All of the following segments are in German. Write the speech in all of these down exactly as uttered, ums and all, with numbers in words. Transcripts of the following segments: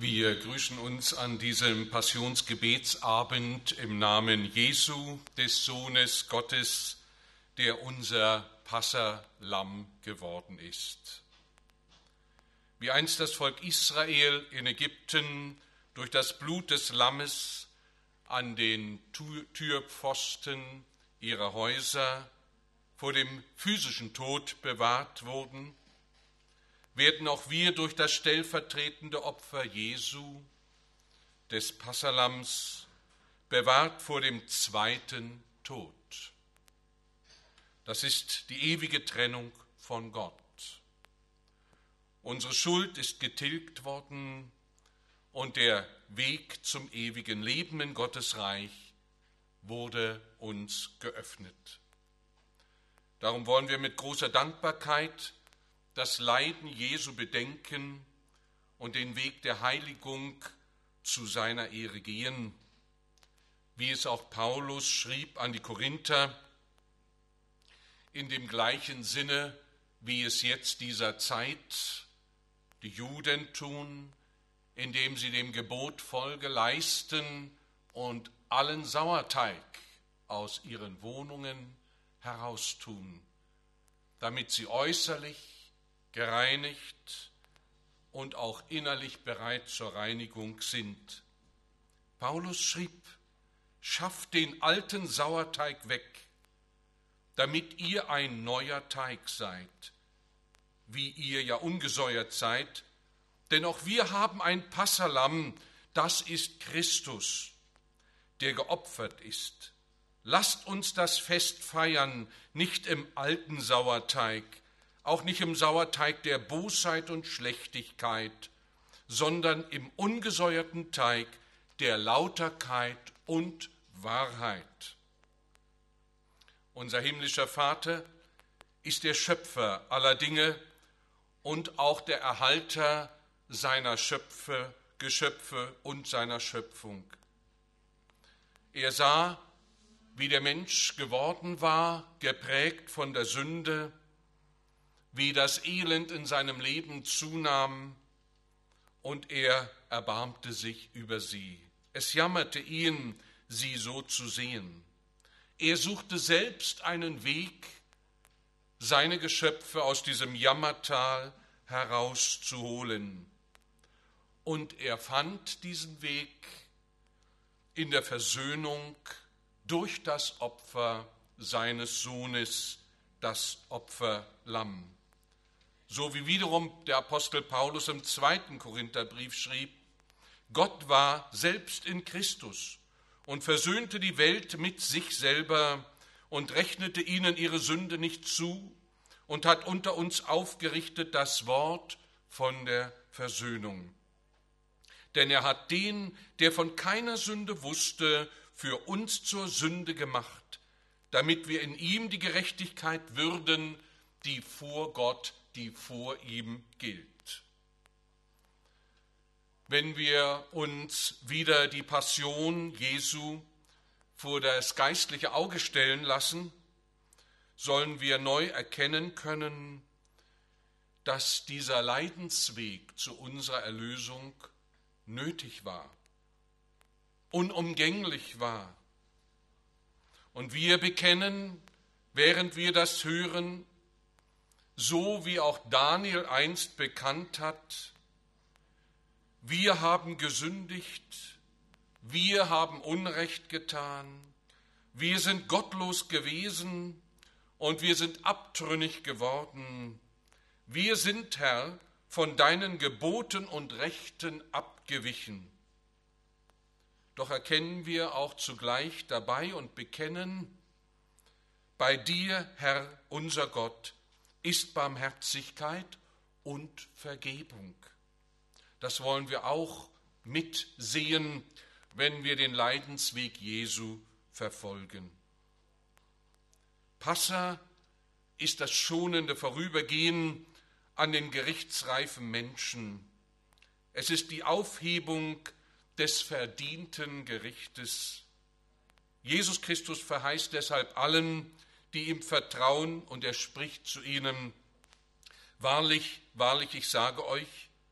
Wir grüßen uns an diesem Passionsgebetsabend im Namen Jesu, des Sohnes Gottes, der unser Passerlamm geworden ist. Wie einst das Volk Israel in Ägypten durch das Blut des Lammes an den Türpfosten ihrer Häuser vor dem physischen Tod bewahrt wurden, werden auch wir durch das stellvertretende Opfer Jesu, des Passalamms, bewahrt vor dem zweiten Tod. Das ist die ewige Trennung von Gott. Unsere Schuld ist getilgt worden und der Weg zum ewigen Leben in Gottes Reich wurde uns geöffnet. Darum wollen wir mit großer Dankbarkeit das Leiden Jesu bedenken und den Weg der Heiligung zu seiner Ehre gehen, wie es auch Paulus schrieb an die Korinther, in dem gleichen Sinne, wie es jetzt dieser Zeit die Juden tun, indem sie dem Gebot Folge leisten und allen Sauerteig aus ihren Wohnungen heraustun, damit sie äußerlich gereinigt und auch innerlich bereit zur Reinigung sind. Paulus schrieb, schafft den alten Sauerteig weg, damit ihr ein neuer Teig seid, wie ihr ja ungesäuert seid, denn auch wir haben ein Passahlamm, das ist Christus, der geopfert ist. Lasst uns das Fest feiern, nicht im alten Sauerteig, auch nicht im Sauerteig der Bosheit und Schlechtigkeit, sondern im ungesäuerten Teig der Lauterkeit und Wahrheit. Unser himmlischer Vater ist der Schöpfer aller Dinge und auch der Erhalter seiner Schöpfe, Geschöpfe und seiner Schöpfung. Er sah, wie der Mensch geworden war, geprägt von der Sünde, wie das Elend in seinem Leben zunahm, und er erbarmte sich über sie. Es jammerte ihn, sie so zu sehen. Er suchte selbst einen Weg, seine Geschöpfe aus diesem Jammertal herauszuholen. Und er fand diesen Weg in der Versöhnung durch das Opfer seines Sohnes, das Opferlamm. So wie wiederum der Apostel Paulus im zweiten Korintherbrief schrieb, Gott war selbst in Christus und versöhnte die Welt mit sich selber und rechnete ihnen ihre Sünde nicht zu und hat unter uns aufgerichtet das Wort von der Versöhnung. Denn er hat den, der von keiner Sünde wusste, für uns zur Sünde gemacht, damit wir in ihm die Gerechtigkeit würden, die vor Gott, die vor ihm gilt. Wenn wir uns wieder die Passion Jesu vor das geistliche Auge stellen lassen, sollen wir neu erkennen können, dass dieser Leidensweg zu unserer Erlösung nötig war, unumgänglich war. Und wir bekennen, während wir das hören, so wie auch Daniel einst bekannt hat, wir haben gesündigt, wir haben Unrecht getan, wir sind gottlos gewesen und wir sind abtrünnig geworden. Wir sind, Herr, von deinen Geboten und Rechten abgewichen. Doch erkennen wir auch zugleich dabei und bekennen, bei dir, Herr, unser Gott, ist Barmherzigkeit und Vergebung. Das wollen wir auch mitsehen, wenn wir den Leidensweg Jesu verfolgen. Passa ist das schonende Vorübergehen an den gerichtsreifen Menschen. Es ist die Aufhebung des verdienten Gerichtes. Jesus Christus verheißt deshalb allen, die ihm vertrauen, und er spricht zu ihnen, wahrlich, wahrlich, ich sage euch,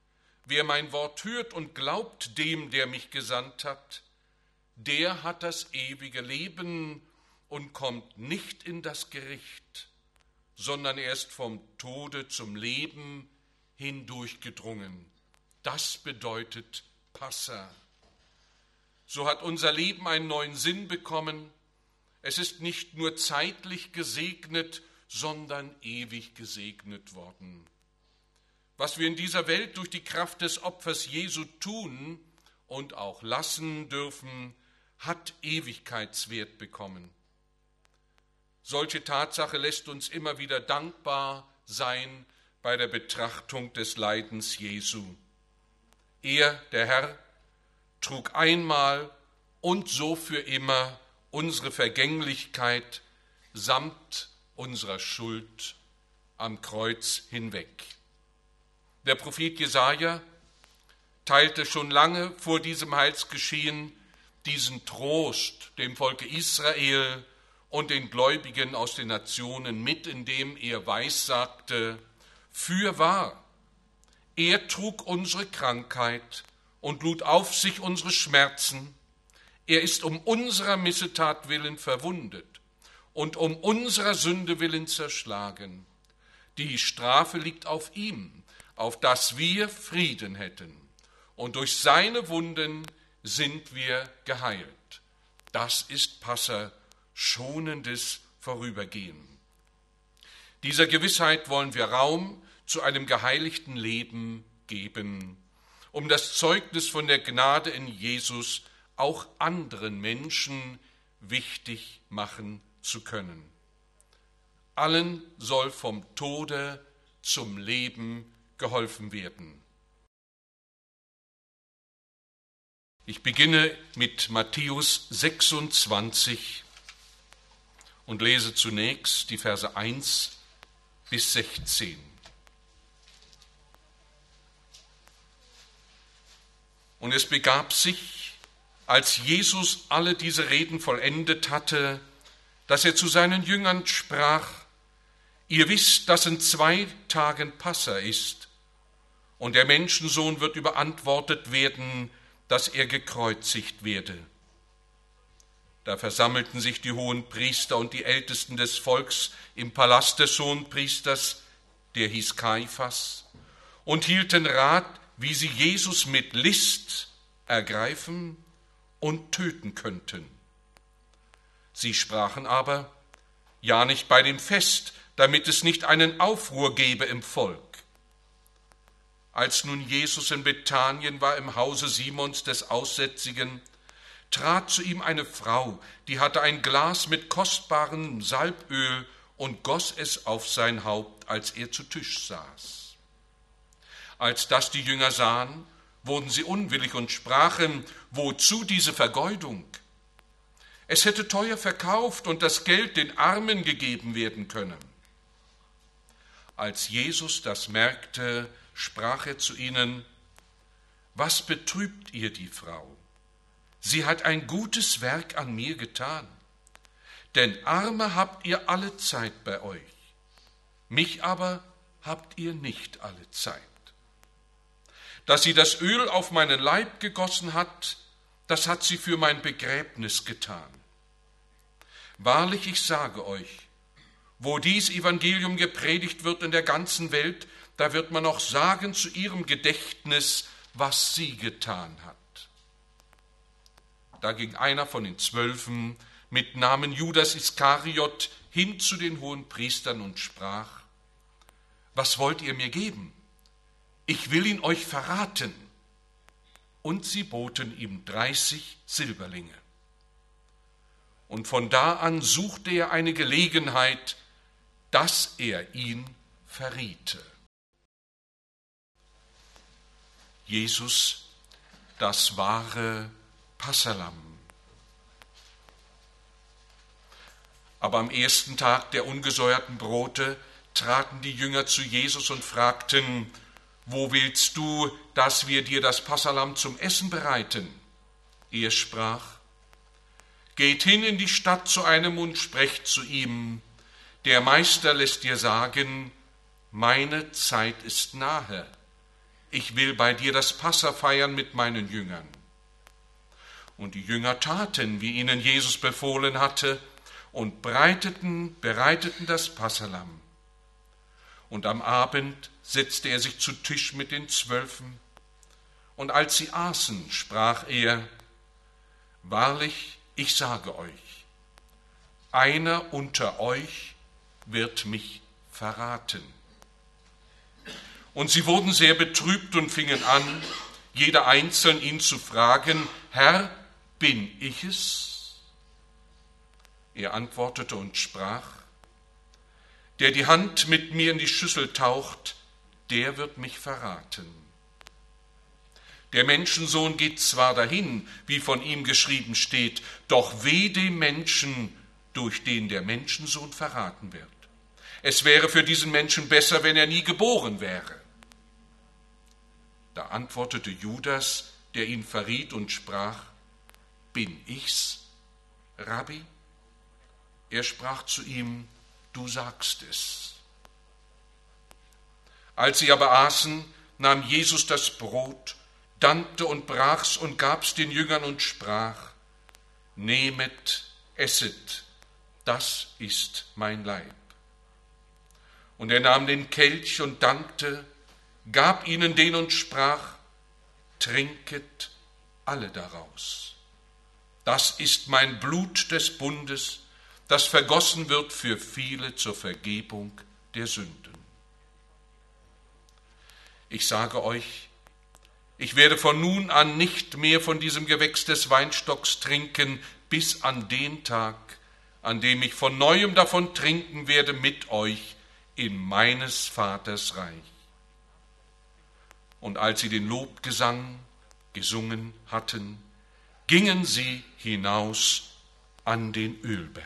wer mein Wort hört und glaubt dem, der mich gesandt hat, der hat das ewige Leben und kommt nicht in das Gericht, sondern er ist vom Tode zum Leben hindurchgedrungen. Das bedeutet Passa. So hat unser Leben einen neuen Sinn bekommen. Es ist nicht nur zeitlich gesegnet, sondern ewig gesegnet worden. Was wir in dieser Welt durch die Kraft des Opfers Jesu tun und auch lassen dürfen, hat Ewigkeitswert bekommen. Solche Tatsache lässt uns immer wieder dankbar sein bei der Betrachtung des Leidens Jesu. Er, der Herr, trug einmal und so für immer unsere Vergänglichkeit samt unserer Schuld am Kreuz hinweg. Der Prophet Jesaja teilte schon lange vor diesem Heilsgeschehen diesen Trost dem Volke Israel und den Gläubigen aus den Nationen mit, indem er weissagte: Fürwahr, er trug unsere Krankheit und lud auf sich unsere Schmerzen. Er ist um unserer Missetat willen verwundet und um unserer Sünde willen zerschlagen. Die Strafe liegt auf ihm, auf dass wir Frieden hätten. Und durch seine Wunden sind wir geheilt. Das ist Passa, schonendes Vorübergehen. Dieser Gewissheit wollen wir Raum zu einem geheiligten Leben geben, um das Zeugnis von der Gnade in Jesus auch anderen Menschen wichtig machen zu können. Allen soll vom Tode zum Leben geholfen werden. Ich beginne mit Matthäus sechsundzwanzig und lese zunächst die Verse eins bis sechzehn. Und es begab sich, als Jesus alle diese Reden vollendet hatte, dass er zu seinen Jüngern sprach: Ihr wisst, dass in zwei Tagen Passa ist, und der Menschensohn wird überantwortet werden, dass er gekreuzigt werde. Da versammelten sich die Hohenpriester und die Ältesten des Volks im Palast des Hohenpriesters, der hieß Kaiphas, und hielten Rat, wie sie Jesus mit List ergreifen und töten könnten. Sie sprachen aber: Ja, nicht bei dem Fest, damit es nicht einen Aufruhr gebe im Volk. Als nun Jesus in Bethanien war, im Hause Simons des Aussätzigen, trat zu ihm eine Frau, die hatte ein Glas mit kostbarem Salböl und goss es auf sein Haupt, als er zu Tisch saß. Als das die Jünger sahen, wurden sie unwillig und sprachen: Wozu diese Vergeudung? Es hätte teuer verkauft und das Geld den Armen gegeben werden können. Als Jesus das merkte, sprach er zu ihnen: Was betrübt ihr die Frau? Sie hat ein gutes Werk an mir getan. Denn Arme habt ihr alle Zeit bei euch, mich aber habt ihr nicht alle Zeit. Dass sie das Öl auf meinen Leib gegossen hat, das hat sie für mein Begräbnis getan. Wahrlich, ich sage euch, wo dies Evangelium gepredigt wird in der ganzen Welt, da wird man auch sagen zu ihrem Gedächtnis, was sie getan hat. Da ging einer von den Zwölfen mit Namen Judas Iskariot hin zu den Hohenpriestern und sprach: Was wollt ihr mir geben? Ich will ihn euch verraten. Und sie boten ihm dreißig Silberlinge. Und von da an suchte er eine Gelegenheit, dass er ihn verriete. Jesus, das wahre Passahlamm. Aber am ersten Tag der ungesäuerten Brote traten die Jünger zu Jesus und fragten: Wo willst du, dass wir dir das Passahlamm zum Essen bereiten? Er sprach: Geht hin in die Stadt zu einem und sprecht zu ihm: Der Meister lässt dir sagen, meine Zeit ist nahe. ich will bei dir das Passa feiern mit meinen Jüngern. Und die Jünger taten, wie ihnen Jesus befohlen hatte, und bereiteten, bereiteten das Passalamm. Und am Abend setzte er sich zu Tisch mit den Zwölfen. Und als sie aßen, sprach er: Wahrlich, ich sage euch, einer unter euch wird mich verraten. Und sie wurden sehr betrübt und fingen an, jeder einzeln ihn zu fragen: Herr, bin ich es? Er antwortete und sprach: Der die Hand mit mir in die Schüssel taucht, der wird mich verraten. Der Menschensohn geht zwar dahin, wie von ihm geschrieben steht, doch weh dem Menschen, durch den der Menschensohn verraten wird. Es wäre für diesen Menschen besser, wenn er nie geboren wäre. Da antwortete Judas, der ihn verriet, und sprach: Bin ich's, Rabbi? Er sprach zu ihm: Du sagst es. Als sie aber aßen, nahm Jesus das Brot, dankte und brach's und gab's den Jüngern und sprach: Nehmet, esset, das ist mein Leib. Und er nahm den Kelch und dankte, gab ihnen den und sprach: Trinket alle daraus. Das ist mein Blut des Bundes, das vergossen wird für viele zur Vergebung der Sünden. Ich sage euch, ich werde von nun an nicht mehr von diesem Gewächs des Weinstocks trinken, bis an den Tag, an dem ich von Neuem davon trinken werde mit euch in meines Vaters Reich. Und als sie den Lobgesang gesungen hatten, gingen sie hinaus an den Ölberg.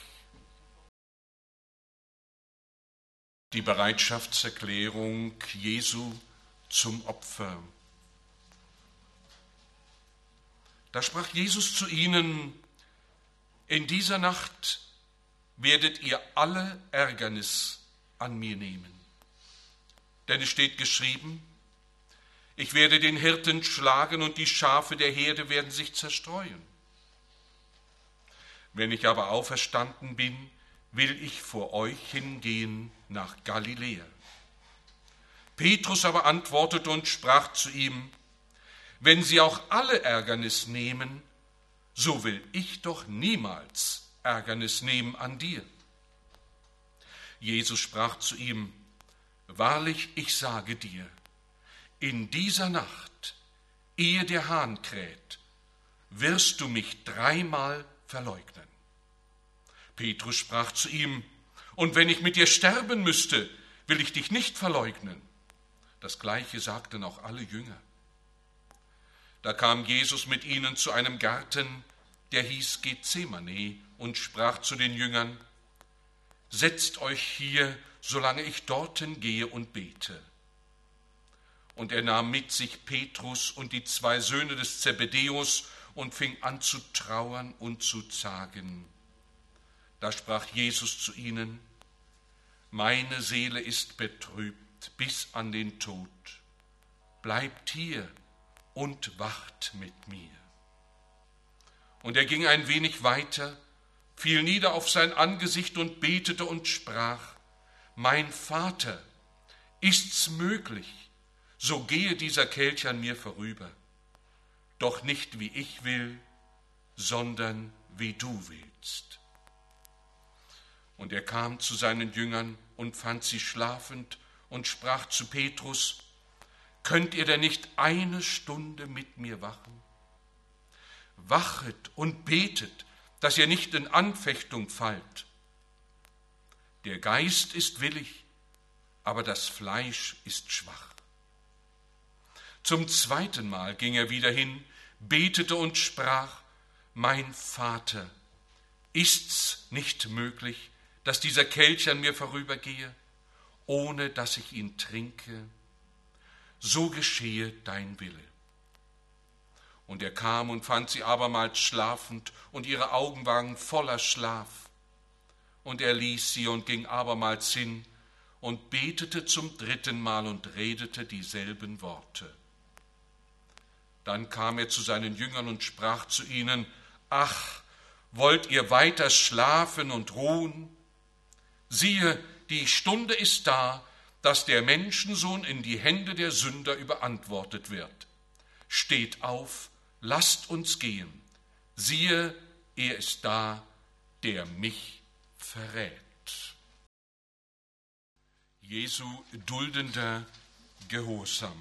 Die Bereitschaftserklärung Jesu zum Opfer. Da sprach Jesus zu ihnen: In dieser Nacht werdet ihr alle Ärgernis an mir nehmen. Denn es steht geschrieben: Ich werde den Hirten schlagen und die Schafe der Herde werden sich zerstreuen. Wenn ich aber auferstanden bin, will ich vor euch hingehen nach Galiläa. Petrus aber antwortete und sprach zu ihm: Wenn sie auch alle Ärgernis nehmen, so will ich doch niemals Ärgernis nehmen an dir. Jesus sprach zu ihm: Wahrlich, ich sage dir, in dieser Nacht, ehe der Hahn kräht, wirst du mich dreimal verleugnen. Petrus sprach zu ihm: Und wenn ich mit dir sterben müsste, will ich dich nicht verleugnen. Das Gleiche sagten auch alle Jünger. Da kam Jesus mit ihnen zu einem Garten, der hieß Gethsemane, und sprach zu den Jüngern: Setzt euch hier, solange ich dorthin gehe und bete. Und er nahm mit sich Petrus und die zwei Söhne des Zebedäus und fing an zu trauern und zu zagen. Da sprach Jesus zu ihnen: Meine Seele ist betrübt bis an den Tod. Bleibt hier und wacht mit mir. Und er ging ein wenig weiter, fiel nieder auf sein Angesicht und betete und sprach: Mein Vater, ist's möglich, so gehe dieser Kelch an mir vorüber. Doch nicht wie ich will, sondern wie du willst. Und er kam zu seinen Jüngern und fand sie schlafend und sprach zu Petrus: Könnt ihr denn nicht eine Stunde mit mir wachen? Wachet und betet, dass ihr nicht in Anfechtung fallt. Der Geist ist willig, aber das Fleisch ist schwach. Zum zweiten Mal ging er wieder hin, betete und sprach: Mein Vater, ist's nicht möglich, dass dieser Kelch an mir vorübergehe, ohne dass ich ihn trinke? So geschehe dein Wille. Und er kam und fand sie abermals schlafend, und ihre Augen waren voller Schlaf. Und er ließ sie und ging abermals hin und betete zum dritten Mal und redete dieselben Worte. Dann kam er zu seinen Jüngern und sprach zu ihnen: Ach, wollt ihr weiter schlafen und ruhen? Siehe, die Stunde ist da, dass der Menschensohn in die Hände der Sünder überantwortet wird. Steht auf, lasst uns gehen. Siehe, er ist da, der mich verrät. Jesu duldender Gehorsam.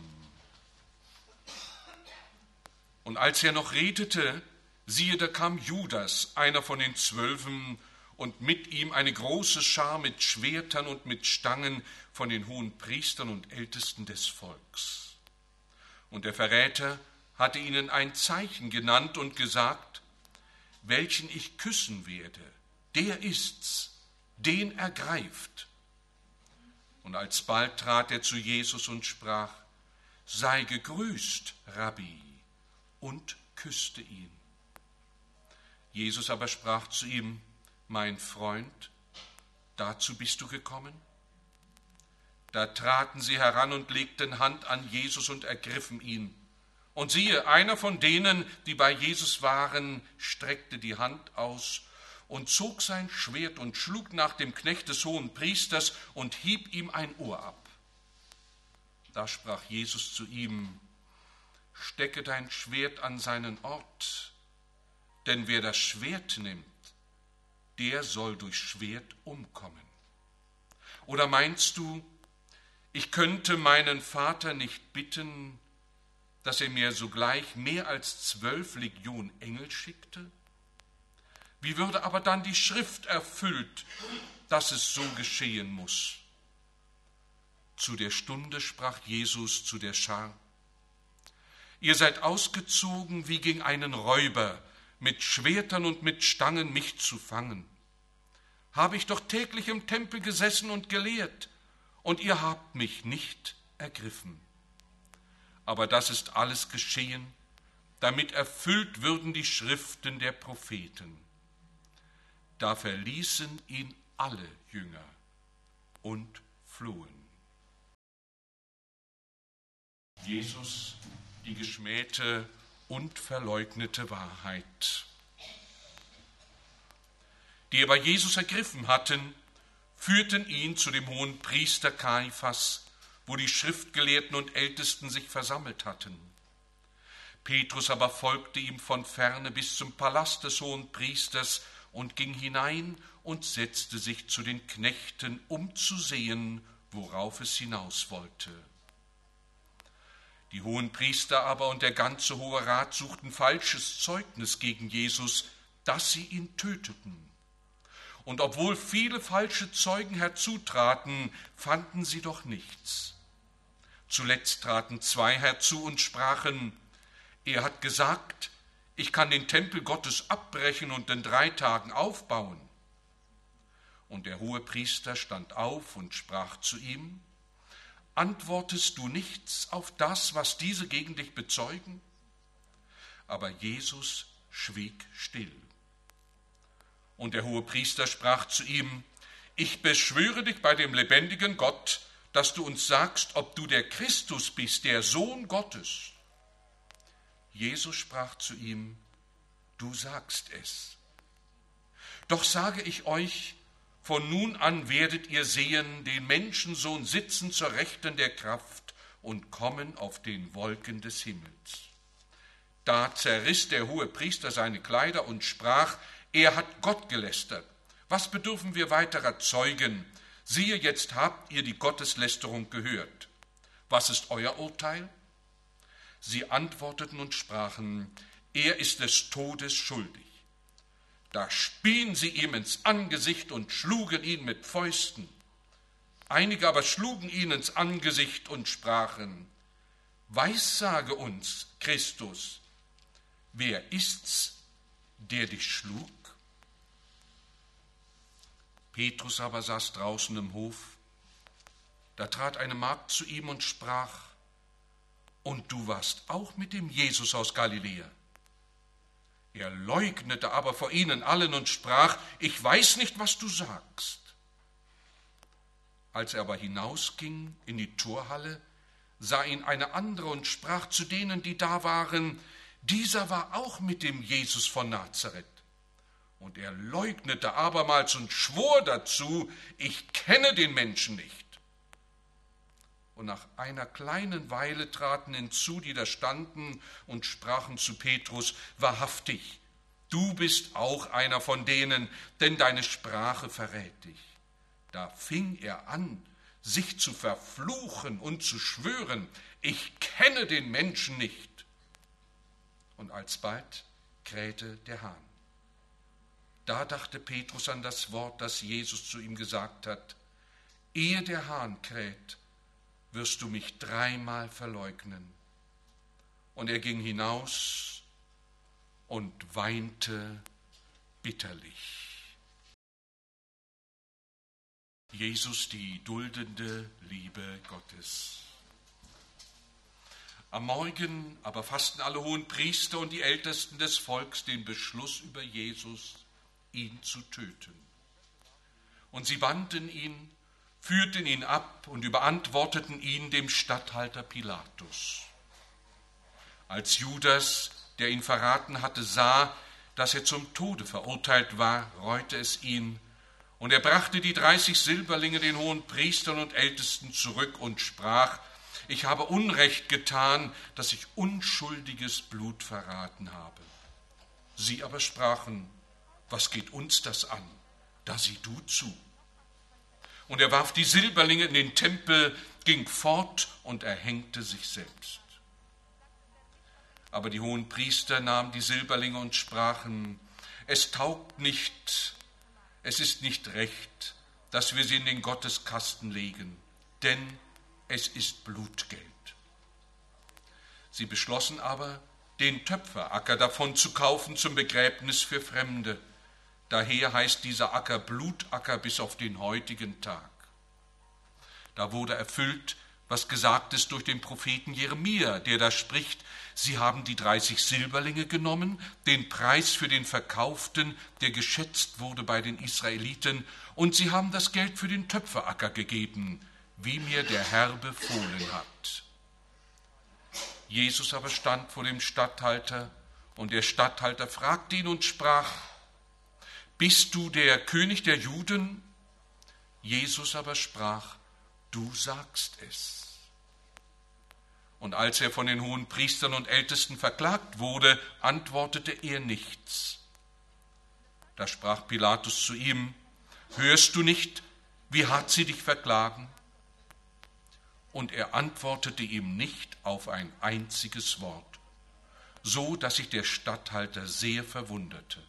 Und als er noch redete, siehe, da kam Judas, einer von den Zwölfen, und mit ihm eine große Schar mit Schwertern und mit Stangen von den hohen Priestern und Ältesten des Volks. Und der Verräter hatte ihnen ein Zeichen genannt und gesagt: Welchen ich küssen werde, der ist's, den ergreift. Und alsbald trat er zu Jesus und sprach: Sei gegrüßt, Rabbi, und küsste ihn. Jesus aber sprach zu ihm: Mein Freund, dazu bist du gekommen? Da traten sie heran und legten Hand an Jesus und ergriffen ihn. Und siehe, einer von denen, die bei Jesus waren, streckte die Hand aus und zog sein Schwert und schlug nach dem Knecht des hohen Priesters und hieb ihm ein Ohr ab. Da sprach Jesus zu ihm: Stecke dein Schwert an seinen Ort, denn wer das Schwert nimmt, der soll durch Schwert umkommen. Oder meinst du, ich könnte meinen Vater nicht bitten, dass er mir sogleich mehr als zwölf Legionen Engel schickte? Wie würde aber dann die Schrift erfüllt, dass es so geschehen muss? Zu der Stunde sprach Jesus zu der Schar: Ihr seid ausgezogen wie gegen einen Räuber, mit Schwertern und mit Stangen mich zu fangen. Habe ich doch täglich im Tempel gesessen und gelehrt, und ihr habt mich nicht ergriffen. Aber das ist alles geschehen, damit erfüllt würden die Schriften der Propheten. Da verließen ihn alle Jünger und flohen. Jesus, die geschmähte und verleugnete Wahrheit. Die aber Jesus ergriffen hatten, führten ihn zu dem hohen Priester Kaiphas, wo die Schriftgelehrten und Ältesten sich versammelt hatten. Petrus aber folgte ihm von ferne bis zum Palast des hohen Priesters und ging hinein und setzte sich zu den Knechten, um zu sehen, worauf es hinaus wollte. Die hohen Priester aber und der ganze Hohe Rat suchten falsches Zeugnis gegen Jesus, dass sie ihn töteten. Und obwohl viele falsche Zeugen herzutraten, fanden sie doch nichts. Zuletzt traten zwei herzu und sprachen: Er hat gesagt, ich kann den Tempel Gottes abbrechen und in drei Tagen aufbauen. Und der Hohepriester stand auf und sprach zu ihm: Antwortest du nichts auf das, was diese gegen dich bezeugen? Aber Jesus schwieg still. Und der Hohepriester sprach zu ihm: Ich beschwöre dich bei dem lebendigen Gott, dass du uns sagst, ob du der Christus bist, der Sohn Gottes. Jesus sprach zu ihm: Du sagst es. Doch sage ich euch, von nun an werdet ihr sehen, den Menschensohn sitzen zur Rechten der Kraft und kommen auf den Wolken des Himmels. Da zerriss der Hohepriester seine Kleider und sprach: Er hat Gott gelästert. Was bedürfen wir weiterer Zeugen? Siehe, jetzt habt ihr die Gotteslästerung gehört. Was ist euer Urteil? Sie antworteten und sprachen: Er ist des Todes schuldig. Da spien sie ihm ins Angesicht und schlugen ihn mit Fäusten. Einige aber schlugen ihn ins Angesicht und sprachen: Weissage uns, Christus, wer ist's, der dich schlug? Petrus aber saß draußen im Hof. Da trat eine Magd zu ihm und sprach: Und du warst auch mit dem Jesus aus Galiläa? Er leugnete aber vor ihnen allen und sprach: Ich weiß nicht, was du sagst. Als er aber hinausging in die Torhalle, sah ihn eine andere und sprach zu denen, die da waren, dieser war auch mit dem Jesus von Nazareth. Und er leugnete abermals und schwor dazu, ich kenne den Menschen nicht. Und nach einer kleinen Weile traten hinzu, die da standen und sprachen zu Petrus, wahrhaftig, du bist auch einer von denen, denn deine Sprache verrät dich. Da fing er an, sich zu verfluchen und zu schwören, ich kenne den Menschen nicht. Und alsbald krähte der Hahn. Da dachte Petrus an das Wort, das Jesus zu ihm gesagt hat, ehe der Hahn kräht, wirst du mich dreimal verleugnen. Und er ging hinaus und weinte bitterlich. Jesus, die duldende Liebe Gottes. Am Morgen aber fassten alle Hohenpriester und die Ältesten des Volks den Beschluss über Jesus, ihn zu töten. Und sie banden ihn, führten ihn ab und überantworteten ihn dem Statthalter Pilatus. Als Judas, der ihn verraten hatte, sah, dass er zum Tode verurteilt war, reute es ihn, und er brachte die dreißig Silberlinge den Hohenpriestern und Ältesten zurück und sprach, ich habe Unrecht getan, dass ich unschuldiges Blut verraten habe. Sie aber sprachen, was geht uns das an? Da sieh du zu. Und er warf die Silberlinge in den Tempel, ging fort und erhängte sich selbst. Aber die Hohenpriester nahmen die Silberlinge und sprachen, es taugt nicht, es ist nicht recht, dass wir sie in den Gotteskasten legen, denn es ist Blutgeld. Sie beschlossen aber, den Töpferacker davon zu kaufen zum Begräbnis für Fremde. Daher heißt dieser Acker Blutacker bis auf den heutigen Tag. Da wurde erfüllt, was gesagt ist durch den Propheten Jeremia, der da spricht, sie haben die dreißig Silberlinge genommen, den Preis für den Verkauften, der geschätzt wurde bei den Israeliten, und sie haben das Geld für den Töpferacker gegeben, wie mir der Herr befohlen hat. Jesus aber stand vor dem Statthalter, und der Statthalter fragte ihn und sprach, bist du der König der Juden? Jesus aber sprach, du sagst es. Und als er von den Hohenpriestern und Ältesten verklagt wurde, antwortete er nichts. Da sprach Pilatus zu ihm, hörst du nicht, wie hart sie dich verklagen? Und er antwortete ihm nicht auf ein einziges Wort, so dass sich der Statthalter sehr verwunderte.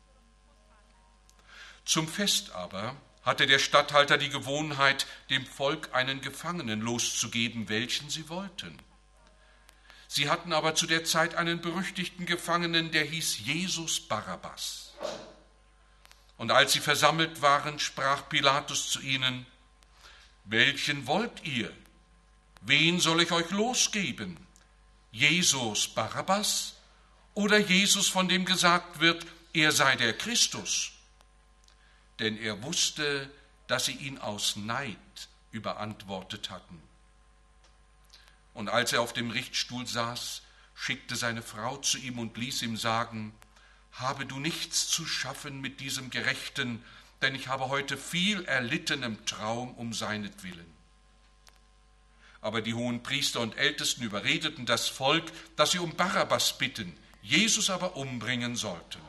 Zum Fest aber hatte der Statthalter die Gewohnheit, dem Volk einen Gefangenen loszugeben, welchen sie wollten. Sie hatten aber zu der Zeit einen berüchtigten Gefangenen, der hieß Jesus Barabbas. Und als sie versammelt waren, sprach Pilatus zu ihnen, welchen wollt ihr? Wen soll ich euch losgeben? Jesus Barabbas oder Jesus, von dem gesagt wird, er sei der Christus? Denn er wusste, dass sie ihn aus Neid überantwortet hatten. Und als er auf dem Richtstuhl saß, schickte seine Frau zu ihm und ließ ihm sagen, habe du nichts zu schaffen mit diesem Gerechten, denn ich habe heute viel erlitten im Traum um seinetwillen. Aber die Hohenpriester und Ältesten überredeten das Volk, dass sie um Barabbas bitten, Jesus aber umbringen sollten.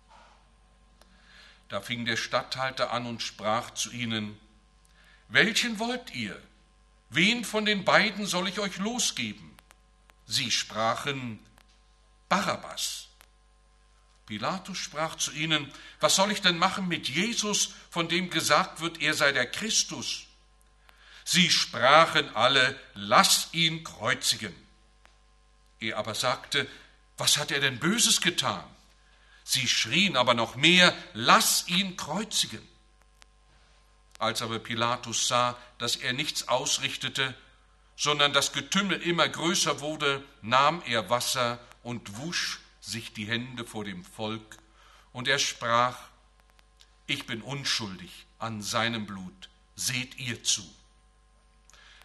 Da fing der Statthalter an und sprach zu ihnen, welchen wollt ihr? Wen von den beiden soll ich euch losgeben? Sie sprachen, Barabbas. Pilatus sprach zu ihnen, was soll ich denn machen mit Jesus, von dem gesagt wird, er sei der Christus? Sie sprachen alle, lass ihn kreuzigen. Er aber sagte, was hat er denn Böses getan? Sie schrien aber noch mehr, lass ihn kreuzigen. Als aber Pilatus sah, dass er nichts ausrichtete, sondern das Getümmel immer größer wurde, nahm er Wasser und wusch sich die Hände vor dem Volk, und er sprach, ich bin unschuldig an seinem Blut, seht ihr zu.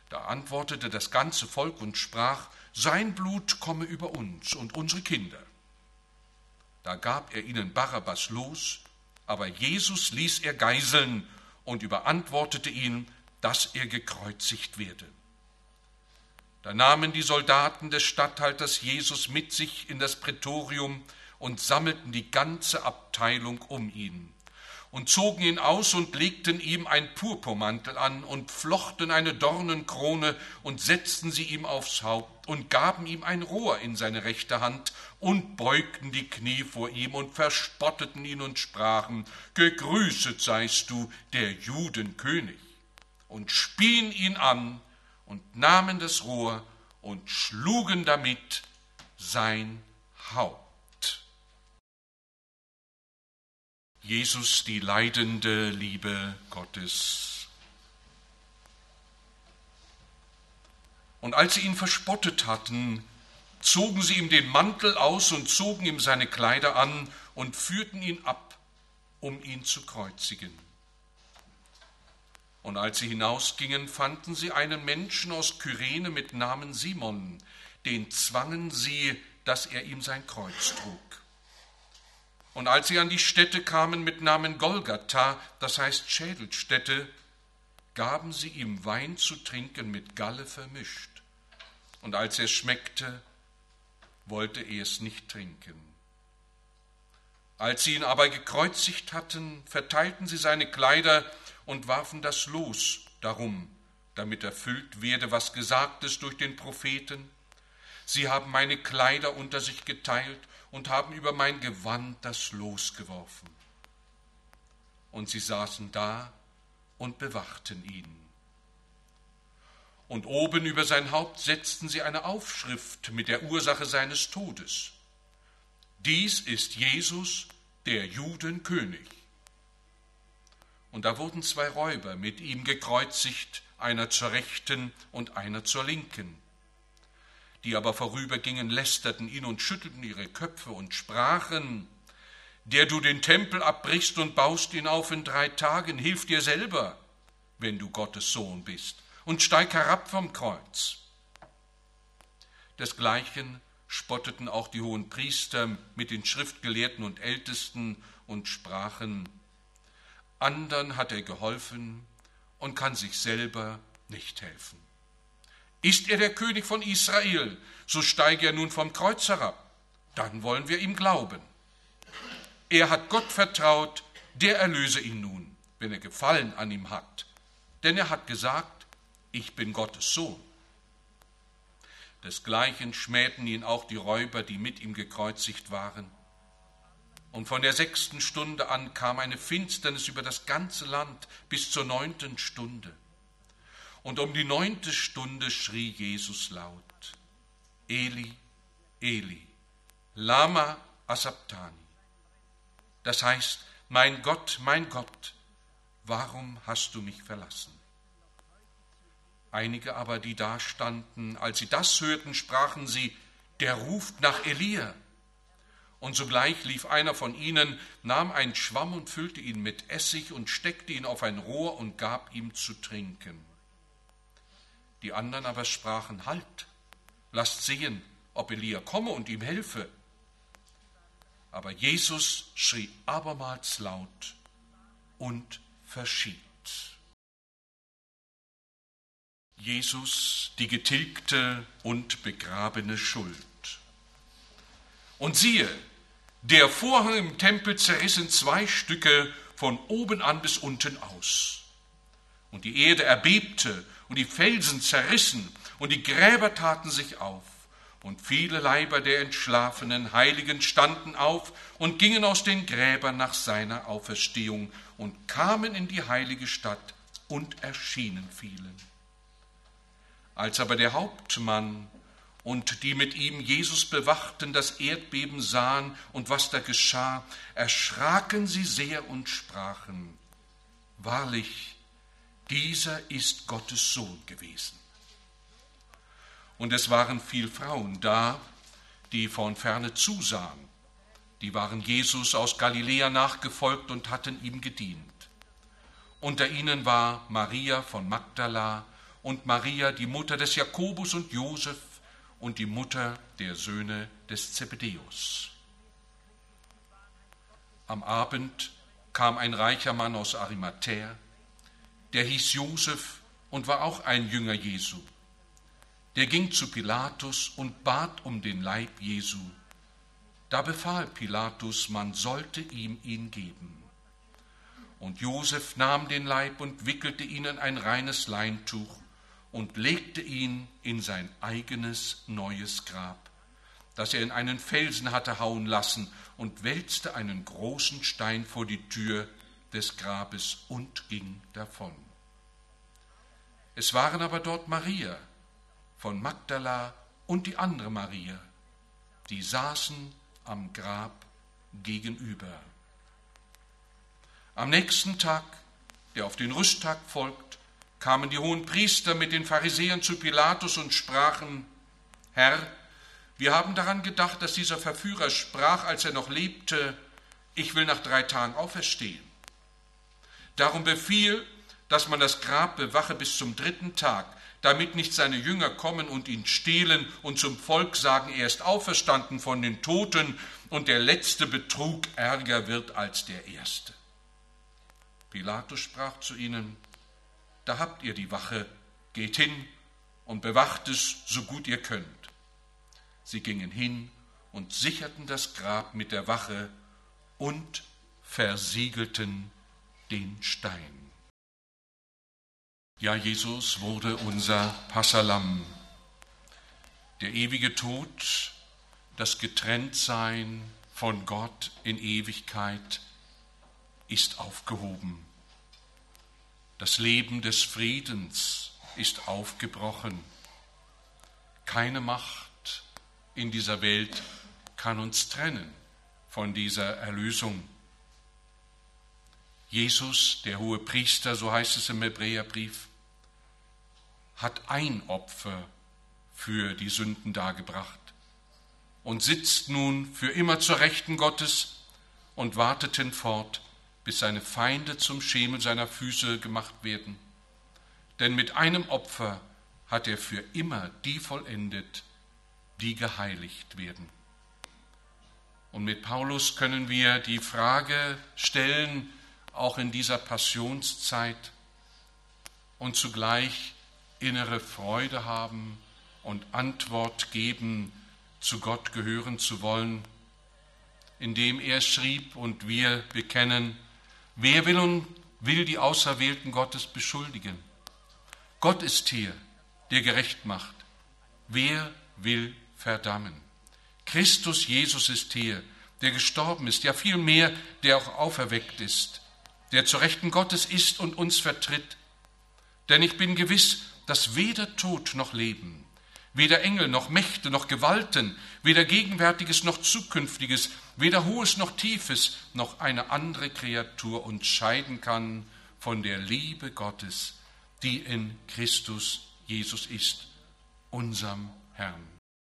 Da antwortete das ganze Volk und sprach: Sein Blut komme über uns und unsere Kinder. Da gab er ihnen Barabbas los, aber Jesus ließ er geiseln und überantwortete ihn, dass er gekreuzigt werde. Da nahmen die Soldaten des Statthalters Jesus mit sich in das Prätorium und sammelten die ganze Abteilung um ihn und zogen ihn aus und legten ihm einen Purpurmantel an und flochten eine Dornenkrone und setzten sie ihm aufs Haupt und gaben ihm ein Rohr in seine rechte Hand und beugten die Knie vor ihm und verspotteten ihn und sprachen: Gegrüßet seist du, der Judenkönig, und spien ihn an und nahmen das Rohr und schlugen damit sein Haupt. Jesus, die leidende Liebe Gottes. Und als sie ihn verspottet hatten, zogen sie ihm den Mantel aus und zogen ihm seine Kleider an und führten ihn ab, um ihn zu kreuzigen. Und als sie hinausgingen, fanden sie einen Menschen aus Kyrene mit Namen Simon, den zwangen sie, dass er ihm sein Kreuz trug. Und als sie an die Stätte kamen mit Namen Golgatha, das heißt Schädelstätte, gaben sie ihm Wein zu trinken mit Galle vermischt. Und als er es schmeckte, wollte er es nicht trinken. Als sie ihn aber gekreuzigt hatten, verteilten sie seine Kleider und warfen das Los darum, damit erfüllt werde, was gesagt ist durch den Propheten. Sie haben meine Kleider unter sich geteilt und haben über mein Gewand das Los geworfen. Und sie saßen da und bewachten ihn. Und oben über sein Haupt setzten sie eine Aufschrift mit der Ursache seines Todes. Dies ist Jesus, der Judenkönig. Und da wurden zwei Räuber mit ihm gekreuzigt, einer zur Rechten und einer zur Linken. Die aber vorübergingen, lästerten ihn und schüttelten ihre Köpfe und sprachen: Der du den Tempel abbrichst und baust ihn auf in drei Tagen, hilf dir selber, wenn du Gottes Sohn bist, und steig herab vom Kreuz. Desgleichen spotteten auch die hohen Priester mit den Schriftgelehrten und Ältesten und sprachen: Andern hat er geholfen und kann sich selber nicht helfen. Ist er der König von Israel, so steige er nun vom Kreuz herab, dann wollen wir ihm glauben. Er hat Gott vertraut, der erlöse ihn nun, wenn er Gefallen an ihm hat. Denn er hat gesagt: Ich bin Gottes Sohn. Desgleichen schmähten ihn auch die Räuber, die mit ihm gekreuzigt waren. Und von der sechsten Stunde an kam eine Finsternis über das ganze Land bis zur neunten Stunde. Und um die neunte Stunde schrie Jesus laut: Eli, Eli, lama asabtani. Das heißt: Mein Gott, mein Gott, warum hast du mich verlassen? Einige aber, die da standen, als sie das hörten, sprachen sie: Der ruft nach Elia. Und sogleich lief einer von ihnen, nahm einen Schwamm und füllte ihn mit Essig und steckte ihn auf ein Rohr und gab ihm zu trinken. Die anderen aber sprachen: Halt, lasst sehen, ob Elia komme und ihm helfe. Aber Jesus schrie abermals laut und verschied. Jesus, die getilgte und begrabene Schuld. Und siehe, der Vorhang im Tempel zerriss in zwei Stücke von oben an bis unten aus. Und die Erde erbebte und die Felsen zerrissen und die Gräber taten sich auf. Und viele Leiber der entschlafenen Heiligen standen auf und gingen aus den Gräbern nach seiner Auferstehung und kamen in die heilige Stadt und erschienen vielen. Als aber der Hauptmann und die mit ihm Jesus bewachten das Erdbeben sahen und was da geschah, erschraken sie sehr und sprachen: Wahrlich, dieser ist Gottes Sohn gewesen. Und es waren viel Frauen da, die von ferne zusahen. Die waren Jesus aus Galiläa nachgefolgt und hatten ihm gedient. Unter ihnen war Maria von Magdala und Maria, die Mutter des Jakobus und Josef und die Mutter der Söhne des Zebedäus. Am Abend kam ein reicher Mann aus Arimathäa, der hieß Josef und war auch ein Jünger Jesu. Der ging zu Pilatus und bat um den Leib Jesu. Da befahl Pilatus, man sollte ihm ihn geben. Und Josef nahm den Leib und wickelte ihn in ein reines Leintuch und legte ihn in sein eigenes neues Grab, das er in einen Felsen hatte hauen lassen, und wälzte einen großen Stein vor die Tür des Grabes und ging davon. Es waren aber dort Maria von Magdala und die andere Maria, die saßen am Grab gegenüber. Am nächsten Tag, der auf den Rüsttag folgt, kamen die hohen Priester mit den Pharisäern zu Pilatus und sprachen: Herr, wir haben daran gedacht, dass dieser Verführer sprach, als er noch lebte, ich will nach drei Tagen auferstehen. Darum befiehl, dass man das Grab bewache bis zum dritten Tag, damit nicht seine Jünger kommen und ihn stehlen und zum Volk sagen, er ist auferstanden von den Toten und der letzte Betrug ärger wird als der erste. Pilatus sprach zu ihnen: Da habt ihr die Wache, geht hin und bewacht es, so gut ihr könnt. Sie gingen hin und sicherten das Grab mit der Wache und versiegelten den Stein. Ja, Jesus wurde unser Passahlamm. Der ewige Tod, das Getrenntsein von Gott in Ewigkeit ist aufgehoben. Das Leben des Friedens ist aufgebrochen. Keine Macht in dieser Welt kann uns trennen von dieser Erlösung. Jesus, der hohe Priester, so heißt es im Hebräerbrief, hat ein Opfer für die Sünden dargebracht und sitzt nun für immer zur Rechten Gottes und wartet hinfort, bis seine Feinde zum Schemel seiner Füße gemacht werden. Denn mit einem Opfer hat er für immer die vollendet, die geheiligt werden. Und mit Paulus können wir die Frage stellen, auch in dieser Passionszeit, und zugleich innere Freude haben und Antwort geben, zu Gott gehören zu wollen, indem er schrieb und wir bekennen: Wer will und will die Auserwählten Gottes beschuldigen? Gott ist hier, der gerecht macht. Wer will verdammen? Christus Jesus ist hier, der gestorben ist, ja vielmehr, der auch auferweckt ist, der zur Rechten Gottes ist und uns vertritt. Denn ich bin gewiss, dass weder Tod noch Leben, weder Engel noch Mächte noch Gewalten, weder Gegenwärtiges noch Zukünftiges, weder Hohes noch Tiefes, noch eine andere Kreatur uns scheiden kann von der Liebe Gottes, die in Christus Jesus ist, unserem Herrn.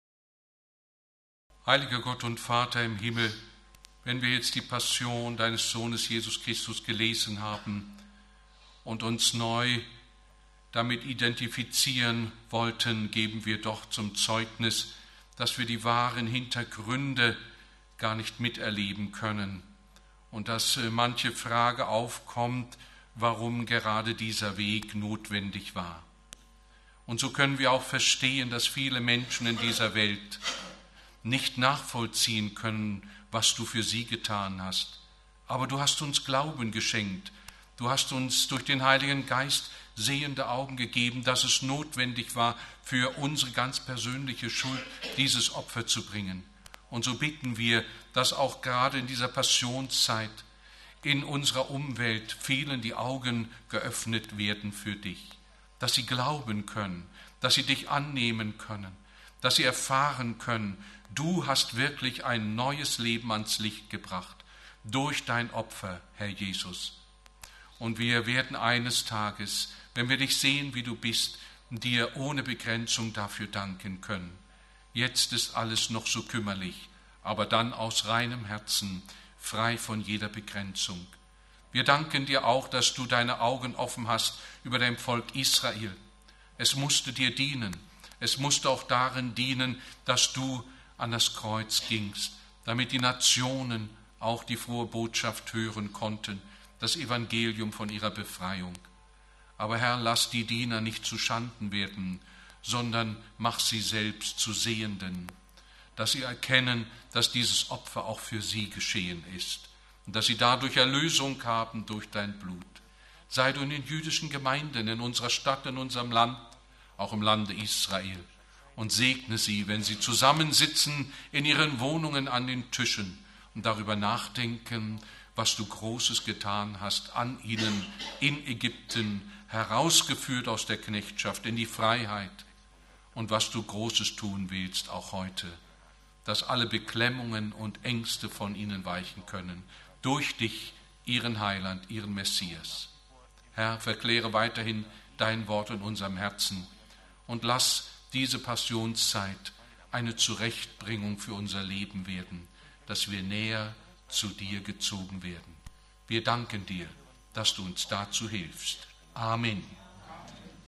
Heiliger Gott und Vater im Himmel, wenn wir jetzt die Passion deines Sohnes Jesus Christus gelesen haben und uns neu damit identifizieren wollten, geben wir doch zum Zeugnis, dass wir die wahren Hintergründe gar nicht miterleben können und dass manche Frage aufkommt, warum gerade dieser Weg notwendig war. Und so können wir auch verstehen, dass viele Menschen in dieser Welt nicht nachvollziehen können, was du für sie getan hast. Aber du hast uns Glauben geschenkt. Du hast uns durch den Heiligen Geist sehende Augen gegeben, dass es notwendig war, für unsere ganz persönliche Schuld dieses Opfer zu bringen. Und so bitten wir, dass auch gerade in dieser Passionszeit in unserer Umwelt vielen die Augen geöffnet werden für dich, dass sie glauben können, dass sie dich annehmen können, dass sie erfahren können, du hast wirklich ein neues Leben ans Licht gebracht durch dein Opfer, Herr Jesus. Und wir werden eines Tages, wenn wir dich sehen, wie du bist, dir ohne Begrenzung dafür danken können. Jetzt ist alles noch so kümmerlich, aber dann aus reinem Herzen, frei von jeder Begrenzung. Wir danken dir auch, dass du deine Augen offen hast über dein Volk Israel, Es musste dir dienen. Es musste auch darin dienen, dass du an das Kreuz gingst, damit die Nationen auch die frohe Botschaft hören konnten, das Evangelium von ihrer Befreiung. Aber Herr, lass die Diener nicht zu Schanden werden, sondern mach sie selbst zu Sehenden, dass sie erkennen, dass dieses Opfer auch für sie geschehen ist und dass sie dadurch Erlösung haben durch dein Blut. Sei du in den jüdischen Gemeinden, in unserer Stadt, in unserem Land, auch im Lande Israel, und segne sie, wenn sie zusammensitzen in ihren Wohnungen an den Tischen und darüber nachdenken, was du Großes getan hast an ihnen in Ägypten, herausgeführt aus der Knechtschaft in die Freiheit, und was du Großes tun willst, auch heute, dass alle Beklemmungen und Ängste von ihnen weichen können, durch dich, ihren Heiland, ihren Messias. Herr, verkläre weiterhin dein Wort in unserem Herzen und lass diese Passionszeit eine Zurechtbringung für unser Leben werden, dass wir näher zu dir gezogen werden. Wir danken dir, dass du uns dazu hilfst. Amen.